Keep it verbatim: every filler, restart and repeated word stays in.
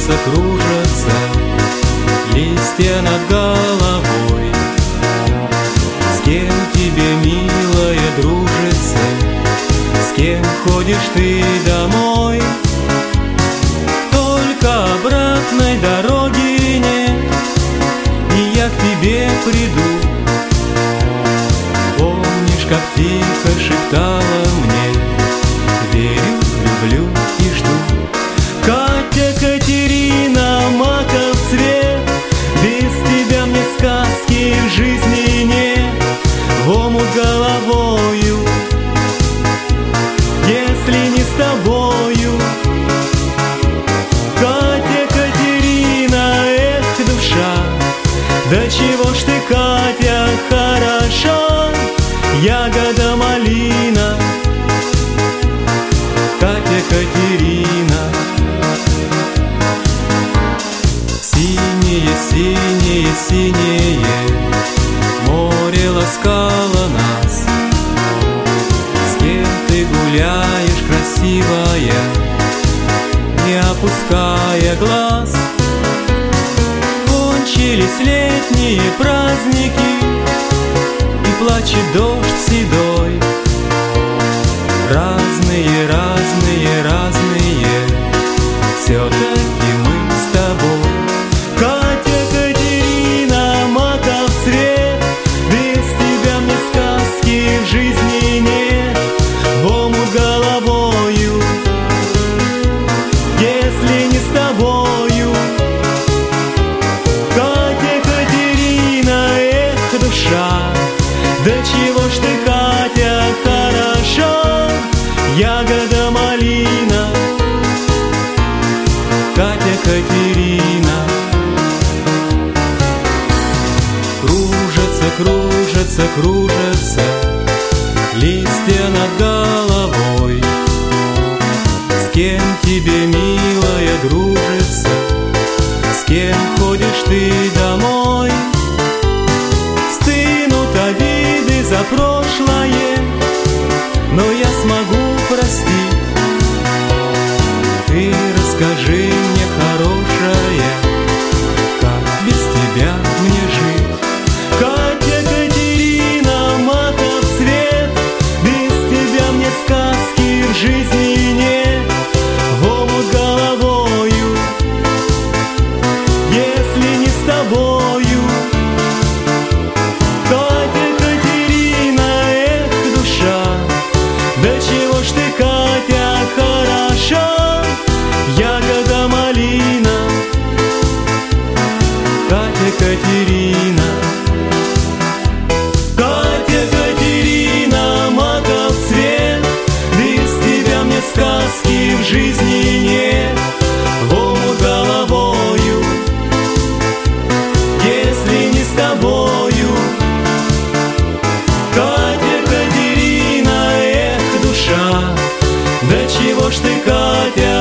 Кружатся, кружатся листья над головой. С кем тебе, милая, дружится? С кем ходишь ты домой? Только обратной дороги нет, и я к тебе приду. Помнишь, как тихо шептала мне: верю, люблю и жду. Катя, Катерина, маков цвет, без тебя мне сказки в жизни нет. В омут головою, если не с тобою. Катя, Катерина, эх, душа, да чего ж ты, Катя, хороша, ягода малина. Катя, Катерина. Синее, синее, синее море ласкало нас. С кем ты гуляешь, красивая, не опуская глаз? Кончились летние праздники, и плачет дождь седой. Разные, разные, разные, все-таки мы с тобой. Катя, Катерина, маков цвет, без тебя мне сказки в жизни нет. В омут головою, если не с тобою. Катя, Катерина, эх, душа, да чего ж ты, Катя, хороша, ягода малина. Катя, Катерина. Кружатся, кружатся, кружатся листья над головой. С кем тебе, милая, дружится? С кем ходишь ты домой? Стынут обиды за прошлое, но я смогу простить. Ты расскажи мне, хорошая, как без тебя мне жить? Катя, Катерина, маков цвет, без тебя мне сказки в жизни нет. В омут головою, если не с тобою. Катя, Катерина, эх, душа, да чего ж ты, Катя, хороша, ягода малина. Катя, Катерина. Катя, Катерина, маков цвет, без тебя мне сказки в жизни нет. В омут головою, если не с тобою. Катя, Катерина, эх, душа, да чего ж ты, Катя,